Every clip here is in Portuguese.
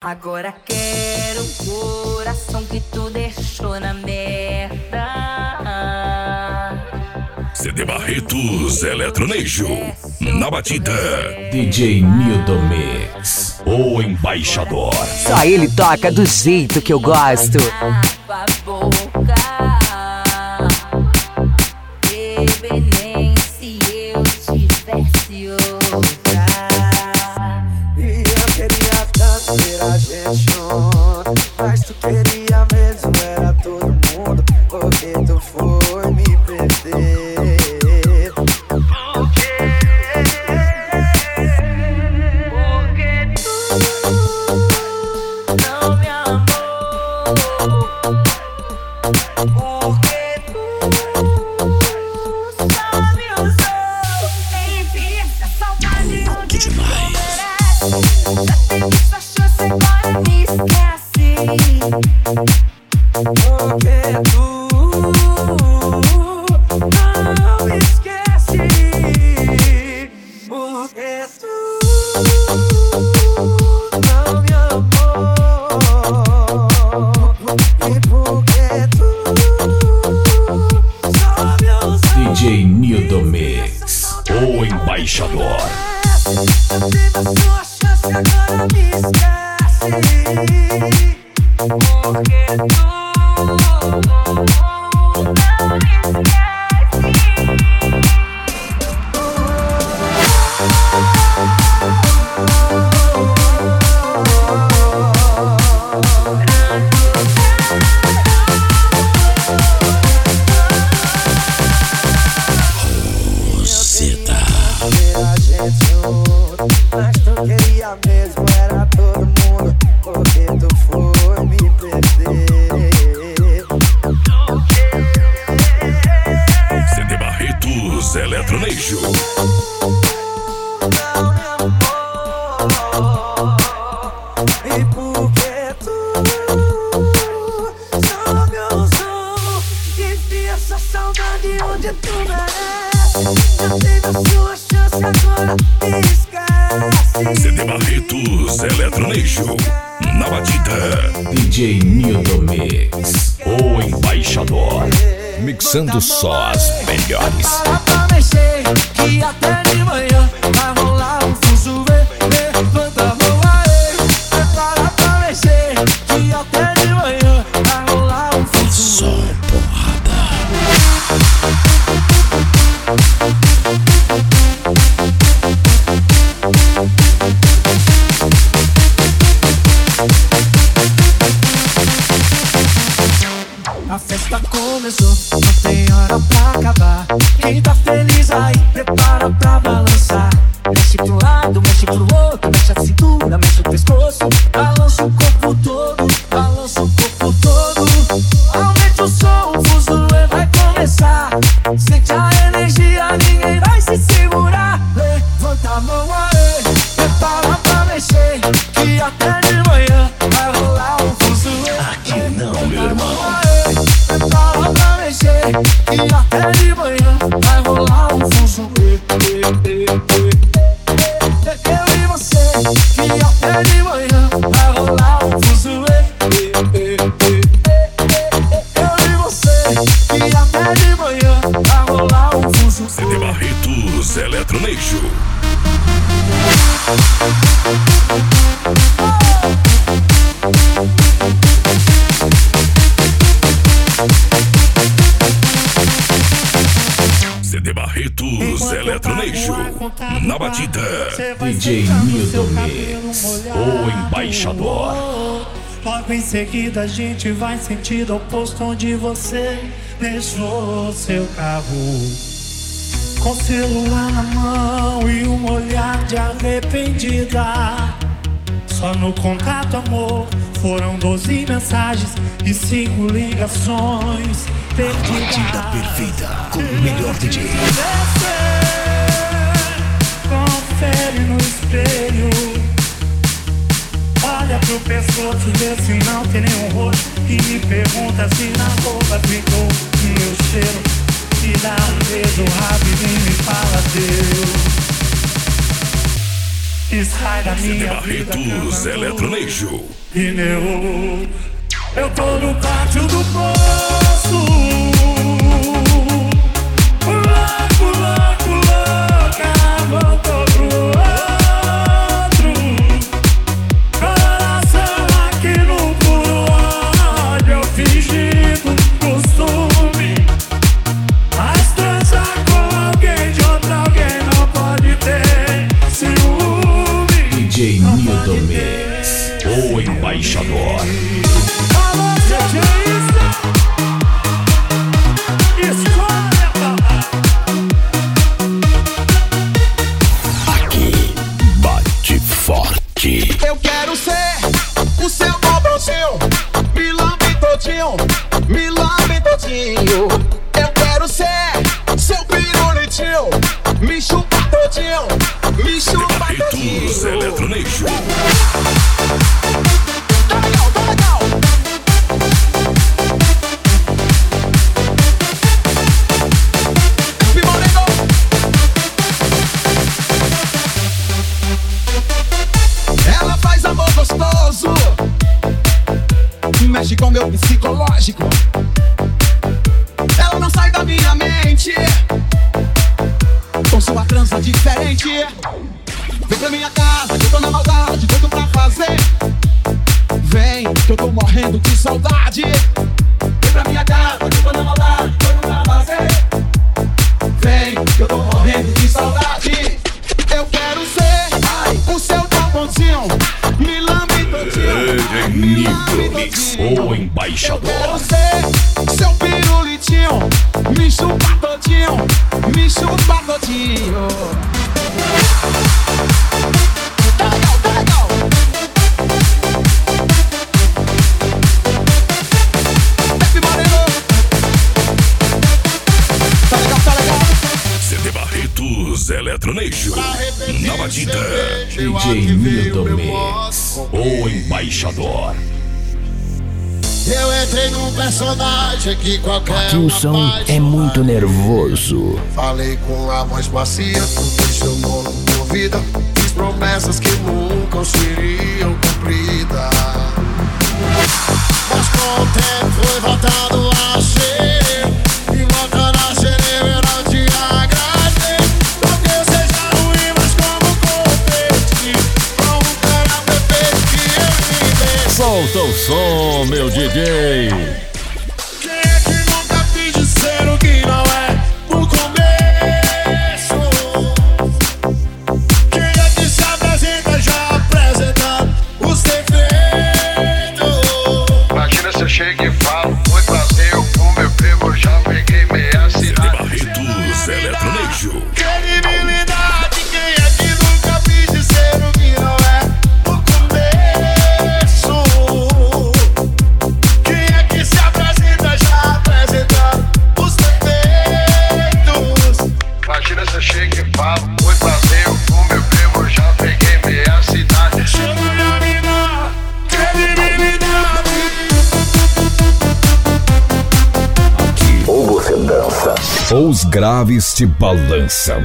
Agora quero um coração que tu deixou na merda. CD Barretos Eletronejo. Na batida, DJ Nildo Mix, o embaixador. Só ele toca do jeito que eu gosto. A boca, bebê, nem se eu tivesse outra. E eu queria tanto ver a gente junto, mas tu queria mesmo, era todo mundo. Porque tu foi me perder. DJ Nildo Mix, o embaixador. Sua chance agora me esquece. Porque tu não me mas tu queria mesmo, era todo mundo. Porque tu foi me perder. CD Barretos Eletronejo. Não me amou. E porque tu só me usou. Enfia essa saudade onde tu merece. Já teve a sua chance, agora me esquece. CD Barretos Eletronejo. Na batida, DJ Nildo Mix, o embaixador. Mixando só as melhores. Pra mexer, que até de manhã vai rolar um fuzuê. Levanta a mão aí. Prepara pra mexer, que até de manhã vai rolar um fuzuê. Só porrada. A festa começou, não tem hora pra acabar. Quem tá feliz aí, prepara pra balançar. Mexe pro lado, mexe pro outro, mexe a cintura, mexe o pescoço. Balança o corpo todo, balança o corpo todo. Aumente o som, o fuzuê vai começar. Sente a energia, ninguém vai se segurar. Levanta a mão aí, prepara pra mexer, que até de manhã vai rolar um fuzuê. Aqui não, meu irmão. Prepara pra mexer, que até de manhã vai rolar um fuzuê. Eu e você, que até de manhã vai rolar um fuzuê. Eu e você, que até de manhã vai rolar um fuzuê. CD Barretos Eletronejo. CD Barretos Eletronejo. Na batida, DJ Nildo Mix, o embaixador. Logo em seguida a gente vai sentido oposto, onde você deixou seu carro com celular na mão e um olhar de arrependida. Só no contato, amor, foram 12 mensagens e 5 ligações perdidas. Batida perfeita com o melhor DJ. Confere no espelho, olha pro pescoço, vê se não tem nenhum roxo, e me pergunta se na roupa ficou meu cheiro. E dá um beijo rápido e me fala Deus. que sai da CD minha vida Barretos Eletronation. pneu. Eu tô no pátio do poço, louco, louco, louca, voltou pro outro. Coração aqui no puro ódio, eu fingindo costume. Mas transar com alguém de outro alguém não pode ter ciúme. DJ Milton Mix, o embaixador. Alô, DJista, escolha, Aqui bate forte. Eu quero ser o seu bobozinho, me lambe todinho, me lambe todinho. Eu quero ser seu pirulitinho, me chupa todinho, me CD chupa Barretos todinho. Eletronation. Tá legal, tá legal. Pimorego. Ela faz amor gostoso, mexe com meu psicológico. Ela não sai da minha mente, com sua trança diferente. Vem pra minha casa, que eu tô na maldade, doido pra fazer. Vem, que eu tô morrendo de saudade. Vem pra minha casa, que eu tô na maldade, doido pra fazer. Vem, que eu tô morrendo de saudade. Eu quero ser o seu tampãozinho, me lambe todinho, DJ me lambe Milton Mix, todinho. o Eu embaixador. quero ser seu pirulitinho, me chupa todinho, me chupa todinho. Tá legal, tá legal. Pepe Moreno. Tá legal, tá legal. CD Barretos Eletronation. Na batida. DJ Milton Mix, o embaixador. Eu entrei num personagem que qualquer Aqui o som é muito nervoso. Falei com a voz macia, tu deixou no vida. Fiz promessas que nunca seriam cumpridas. Mas com o tempo foi voltando a ser. E voltando a ser eu não te agradei. Porque eu seja ruim, mas como competi com um cara perfeito que eu me dei. Solta o som, meu DJ. Quem é que nunca finge ser o que não é no começo? Quem é que se apresenta já apresentando os defeitos? Imagina se eu chego e falo, oi prazer, o meu primo já peguei meia CD cidade. Barretos Eletronation. Credibilidade, quem é que nunca finge ser o que não é no começo? Quem é que se apresenta já apresentando os defeitos? Imagina se eu chego e falo, oi prazer, o meu primo já peguei meia cidade. Chama a mina, credibilidade. Ou você dança, ou os graves te balançam.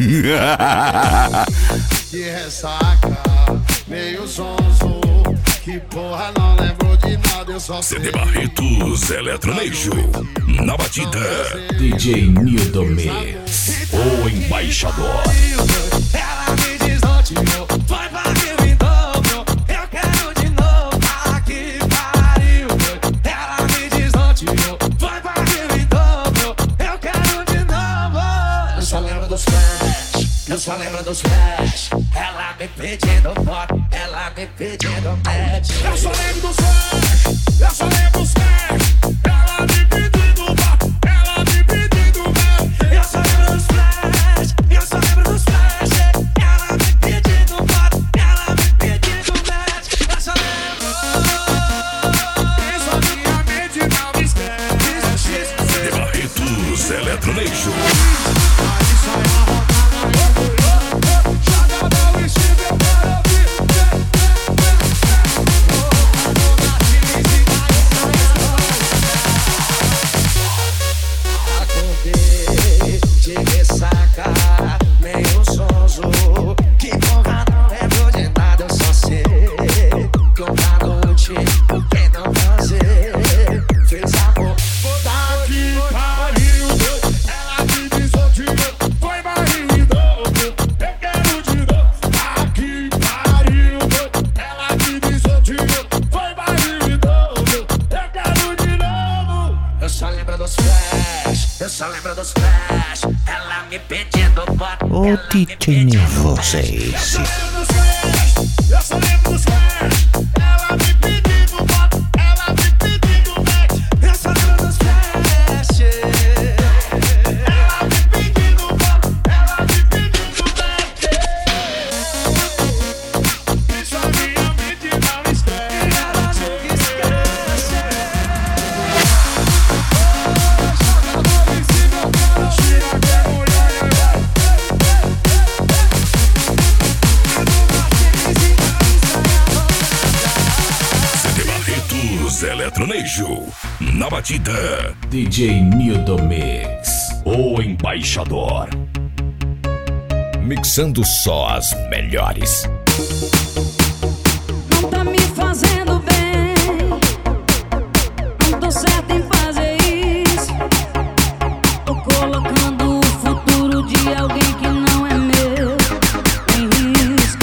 Que ressaca, meio zonzo. Que porra, não lembro de nada, eu só sei. CD Barretos Eletronation. Na batida. DJ Milton Mix, o embaixador. Ela me desnorteou, foi pra Rio em dobro. Eu quero de novo, tá que pariu. Ela me desnorteou, foi pra Rio em dobro. Eu quero de novo. Eu só lembro dos flash, eu só lembro dos flash. Ela me pedindo foto, ela me pedindo match. Eu só lembro dos flash, eu só lembro dos flash. Ela me pedindo foto, ela me pedindo match. Eu só lembro dos flash, eu só lembro dos flash. Ela me pedindo foto, ela me pedindo match. Eu só lembro. Isso a minha mente não me esquece. CD Barretos Eletronation. De ressaca, meio sonso. Que porra, não lembro noite, então você fez amor. Tá que pariu, ela me desordiou, foi barril de novo, eu quero de novo. Tá que pariu, ela me desordiou, foi barril de novo, eu quero de novo. Eu só lembro dos flash, eu só lembro dos flash. Ela me pedindo bota. O DJ Nervoso é esse. Eu só lembro dos flash. Ela me pedindo bota, ela me pedindo match. Eu só lembro dos flash. Ela me pedindo bota, ela me pedindo match. Isso a minha mente não esquece. Ela nunca esquece. Eletronejo, na batida. DJ Nildo Mix, o embaixador. Mixando só as melhores. Não tá me fazendo bem, não tô certa em fazer isso. Tô colocando o futuro de alguém que não é meu em risco.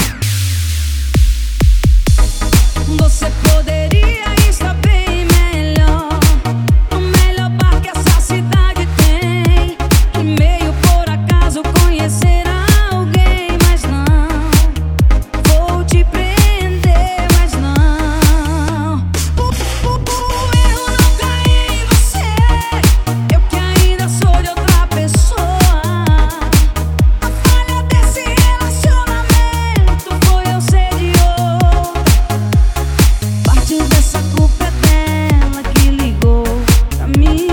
Você poderia estar bem melhor, no melhor bar que essa cidade tem, e meio por acaso conhecer alguém, mas não vou te prender, mas não. O erro não cai em você, eu que ainda sou de outra pessoa. A falha desse relacionamento foi eu ser de outro. Parte dessa culpa é dela que ligou pra mim,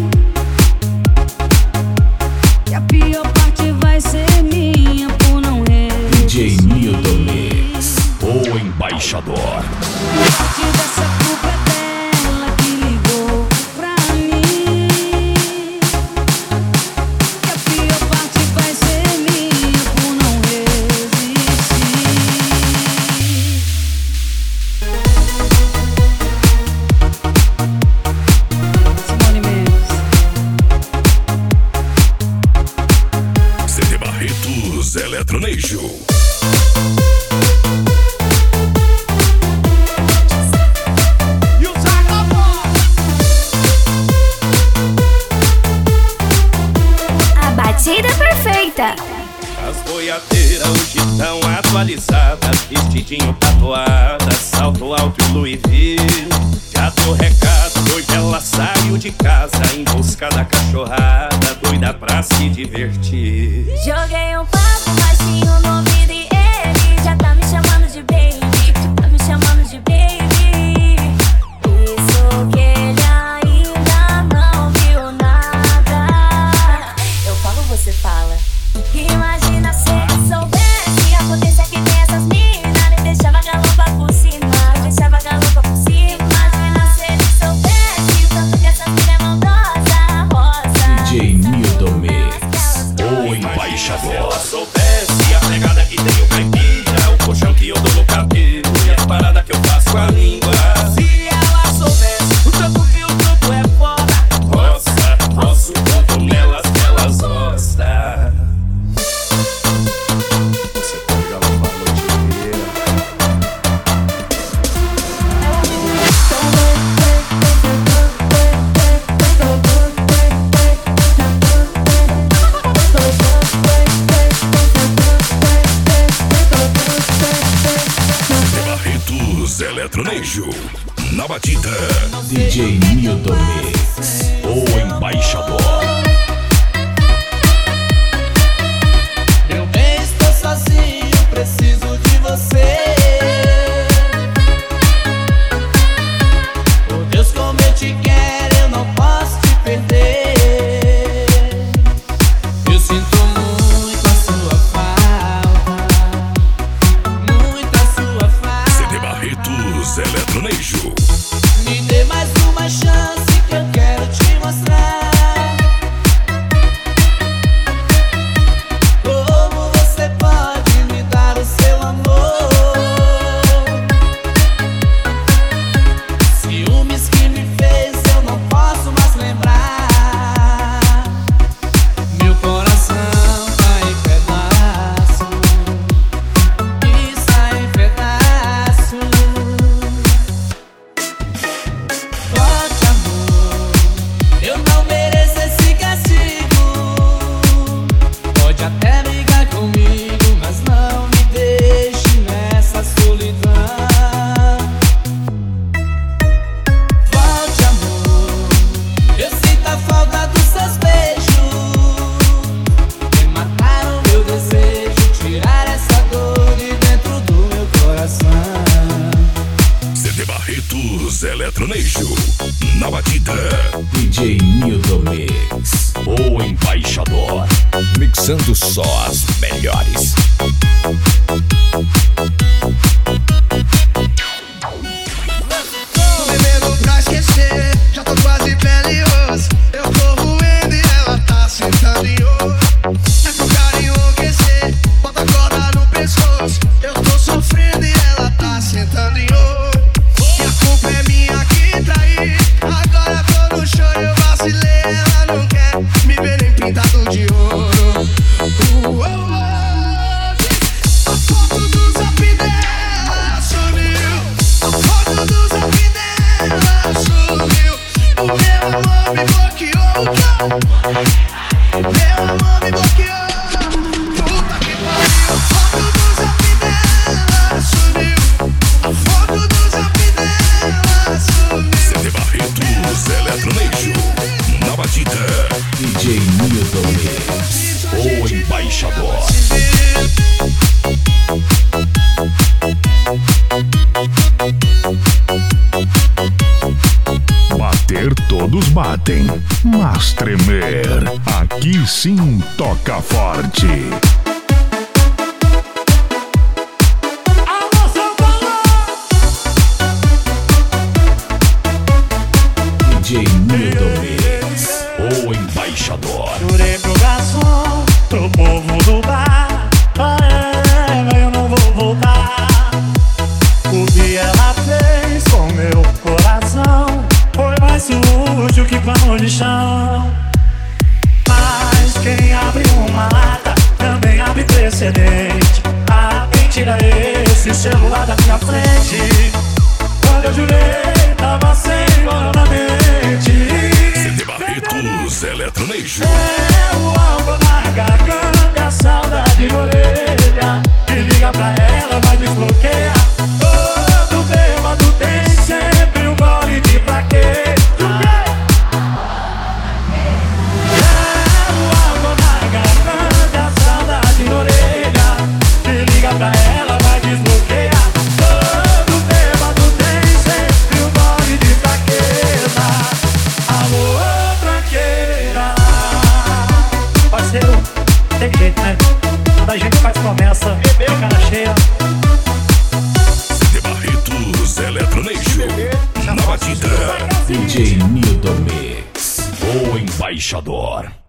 e a pior parte vai ser minha por não DJ resistir. Nildo Mix, o embaixador. Parte dessa culpa é dela que ligou pra mim, e a pior parte vai ser minha por não resistir. Simone Mendes. CD Barretos Eletronejo. E o Zagalô. A batida perfeita. As boiadeiras hoje tão atualizadas, vestidinho tatuada, salto alto e Louis V. Já deu recado, hoje ela saiu de casa em busca da cachorrada, doida pra se divertir. Joguei um papo baixinho no ouvido e ele já tá me chamando de baby, tá me chamando de baby. Isso que ele ainda não viu nada. Eu falo, você fala. Imagina se ele soubesse a potência que tem essas minas. Me deixava galopa por cima, me deixava galopa por cima. Imagina se ele soubesse o tanto que essas minas é maldosa, rosa. DJ Nildo Mix, o embaixador. Se ela soubesse a pegada que tem o caipira, o colchão que eu dou no cabelo e as paradas que eu faço com a língua. Se ela soubesse o tanto que o grupo é foda, roça, roça o corpo nelas que elas gostam. Você pode galopar a noite inteira. Barretos Eletronejo, na batida. DJ Nildo Mix, o embaixador. Meu bem, estou sozinho, preciso de você. Oh Deus, como eu te quero, eu não posso te perder. Eu sinto muito a sua falta, muita sua falta. CD Barretos Eletronejo. Me dê mais uma chance que eu quero te mostrar como você pode me dar o seu amor. Barretos Eletronejo. Na batida. DJ Nildo Mix, o embaixador. Mixando só as melhores. Tô bebendo pra esquecer, já tô quase pele e osso. Eu tô roendo e ela tá sentando em ouro. É pro cara enlouquecer, bota a corda no pescoço. Eu tô sofrendo e ela tá sentando em ouro. E a culpa é minha que traí. Agora tô no show e eu vacilei. Ela não quer me ver nem pintado de ouro. A foto do zap dela sumiu. A foto do zap dela sumiu. O meu amor me bloqueou. Meu amor me bloqueou. Puta que pariu. A foto do zap dela sumiu. A foto do zap dela sumiu. CD Barretos Eletronejo. Na batida. DJ Nildo Mix, o embaixador. Bater todos batem, mas tremer, aqui sim toca forte. DJ Nildo Mix, o embaixador. Jurei pro garçom, pro povo do bar, eu não vou voltar. O que ela fez com meu coração foi mais sujo que pano de chão. Mas quem abre uma lata também abre precedente. Ah, quem tira esse celular da minha frente? Quando eu jurei, tava sem hora na mente. CD Barretos Eletronejo. É o álcool na garganta, a saudade na orelha. E liga pra ela, vai desbloquear. Todo bêbado tem sempre um gole de fraqueza. É o álcool na garganta, a saudade na orelha. E liga pra ela, vai desbloquear. Todo bêbado tem sempre um gole de fraqueza. Alô, tranqueira. Parceiro, tem jeito, né? Quando a gente faz promessa, de cara cheia. CD Barretos Eletronejo. Na batida. DJ Nildo Mix, o embaixador.